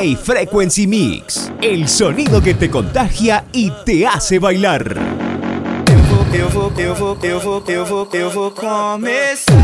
DJ Frequency Mix, el sonido que te contagia y te hace bailar. Eu vou começar.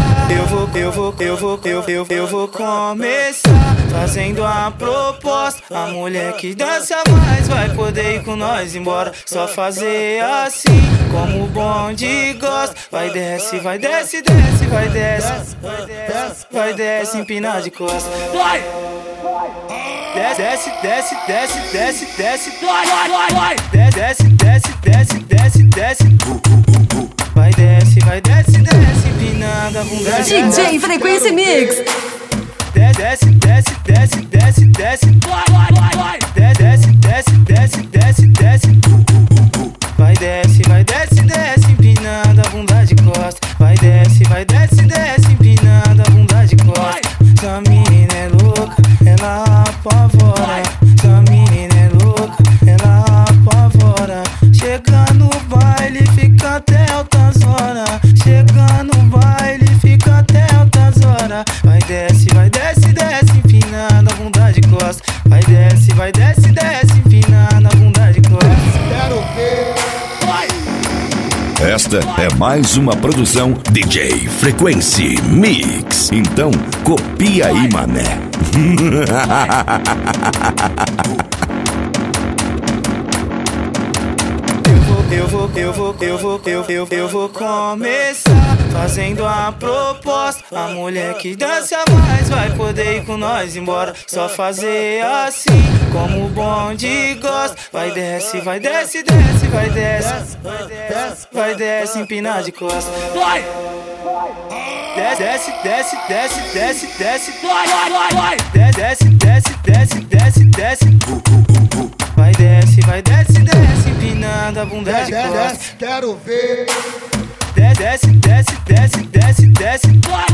Eu vou começar fazendo a proposta. A mulher que dança mais vai poder ir com nós embora. Só fazer assim, como o bonde gosta. Vai desce, vai desce, desce, vai desce. Vai desce, empinar de costas. Vai! Desce, desce, desce, desce, desce. Vai! Desce, desce, desce, desce, desce. Vai desce, desce, empinando a bunda. DJ Frequency Mix. Desce, desce, desce, desce, desce. Vai. Desce, desce, desce, desce, desce. Vai desce, desce, empinando a bunda de costa. Vai desce, desce, empinando a bunda de costa. Essa menina é louca, ela apavora. Essa menina é louca, ela apavora. Chega no baile, fica até altas horas. Chega no baile, fica até altas horas. Vai desce, desce, empinando a bunda de costa. Vai desce, desce, empinando a bunda de costa. Quero ver. Esta é mais uma produção DJ Frequency Mix. Então, copia aí, mané. Eu vou começar fazendo a proposta. A mulher que dança mais vai poder ir com nós embora. Só fazer assim, como o bonde gosta. Vai desce, desce, vai desce. Vai desce, empinar de costas. Vai! Desce, desce, desce, desce, desce. Vai! Desce, desce, desce, desce, desce. Vai desce, desce, empinando a bunda de costas. Quero ver. Desce, desce, desce, desce, desce. Vai!